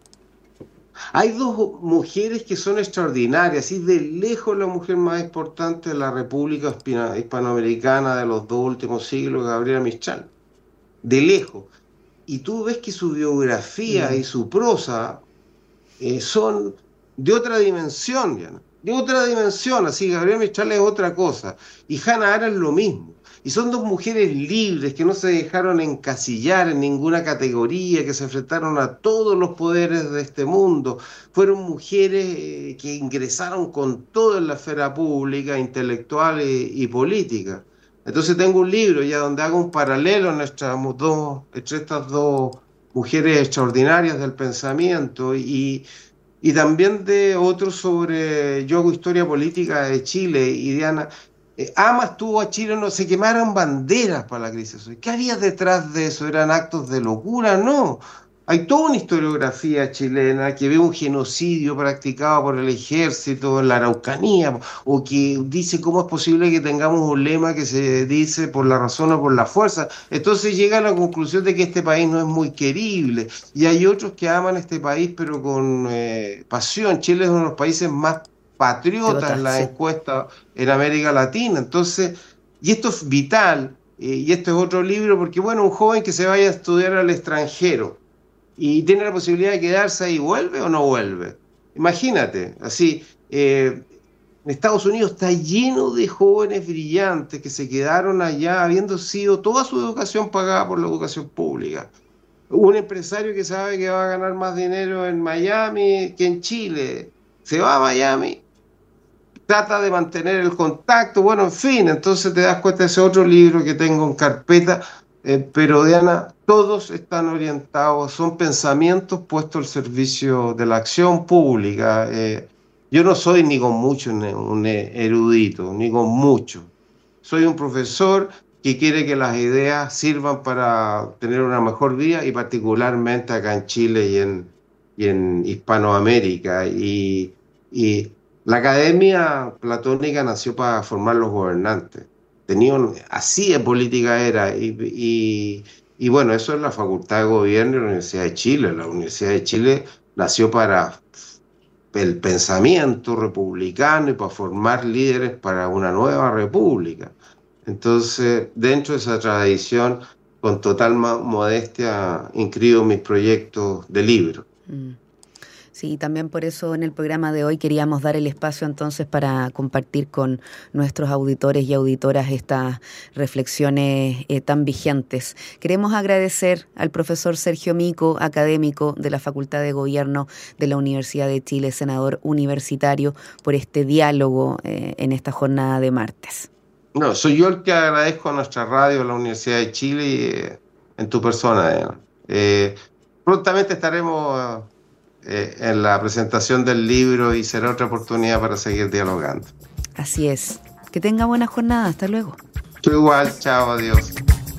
Hay 2 mujeres que son extraordinarias, y de lejos la mujer más importante de la República Hispanoamericana de los 2 últimos siglos, Gabriela Mistral, de lejos. Y tú ves que su biografía y su prosa son de otra dimensión, Diana, de otra dimensión. Así, Gabriela Mistral es otra cosa, y Hannah Arendt es lo mismo. Y son 2 mujeres libres que no se dejaron encasillar en ninguna categoría, que se enfrentaron a todos los poderes de este mundo. Fueron mujeres que ingresaron con todo en la esfera pública, intelectual y política. Entonces tengo un libro ya donde hago un paralelo entre estas 2 mujeres extraordinarias del pensamiento, y también de otro sobre yo hago historia política de Chile, y Diana, Ama estuvo a Chile, no se quemaron banderas para la crisis. ¿Qué había detrás de eso? ¿Eran actos de locura? No. Hay toda una historiografía chilena que ve un genocidio practicado por el ejército en la Araucanía, o que dice cómo es posible que tengamos un lema que se dice por la razón o por la fuerza. Entonces llega a la conclusión de que este país no es muy querible, y hay otros que aman este país pero con pasión. Chile es uno de los países más patriotas en las encuestas en América Latina. Entonces, y esto es vital, y este es otro libro, porque bueno, un joven que se vaya a estudiar al extranjero y tiene la posibilidad de quedarse ahí, ¿vuelve o no vuelve? Imagínate, así, Estados Unidos está lleno de jóvenes brillantes que se quedaron allá habiendo sido toda su educación pagada por la educación pública. Un empresario que sabe que va a ganar más dinero en Miami que en Chile, se va a Miami, trata de mantener el contacto, bueno, en fin, entonces te das cuenta de ese otro libro que tengo en carpeta, pero Diana, todos están orientados, son pensamientos puestos al servicio de la acción pública. Yo no soy ni con mucho un erudito, ni con mucho. Soy un profesor que quiere que las ideas sirvan para tener una mejor vida, y particularmente acá en Chile y en Hispanoamérica. Y la Academia Platónica nació para formar los gobernantes. Así de política era. Y bueno, eso es la Facultad de Gobierno de la Universidad de Chile. La Universidad de Chile nació para el pensamiento republicano y para formar líderes para una nueva república. Entonces, dentro de esa tradición, con total modestia, inscribo mis proyectos de libro. Sí, también por eso en el programa de hoy queríamos dar el espacio entonces para compartir con nuestros auditores y auditoras estas reflexiones tan vigentes. Queremos agradecer al profesor Sergio Mico, académico de la Facultad de Gobierno de la Universidad de Chile, senador universitario, por este diálogo en esta jornada de martes. No, soy yo el que agradezco a nuestra radio, a la Universidad de Chile y en tu persona. Prontamente estaremos en la presentación del libro y será otra oportunidad para seguir dialogando. Así es. Que tenga buena jornada. Hasta luego. Tú igual. Chao. Adiós.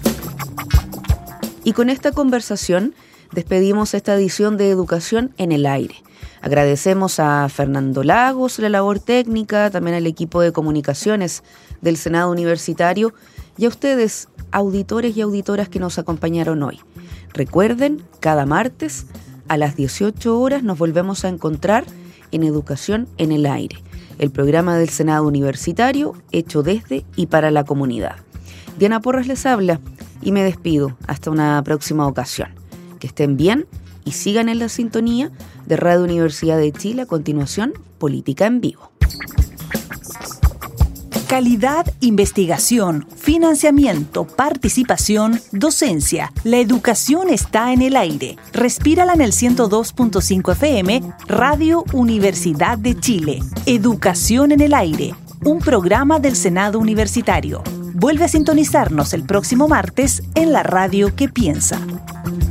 Y con esta conversación despedimos esta edición de Educación en el Aire. Agradecemos a Fernando Lagos la labor técnica, también al equipo de comunicaciones del Senado Universitario y a ustedes, auditores y auditoras que nos acompañaron hoy. Recuerden, cada martes a las 18 horas nos volvemos a encontrar en Educación en el Aire, el programa del Senado Universitario hecho desde y para la comunidad. Diana Porras les habla y me despido hasta una próxima ocasión. Que estén bien y sigan en la sintonía de Radio Universidad de Chile. A continuación, Política en Vivo. Calidad, investigación, financiamiento, participación, docencia. La educación está en el aire. Respírala en el 102.5 FM, Radio Universidad de Chile. Educación en el aire, un programa del Senado Universitario. Vuelve a sintonizarnos el próximo martes en la radio que piensa.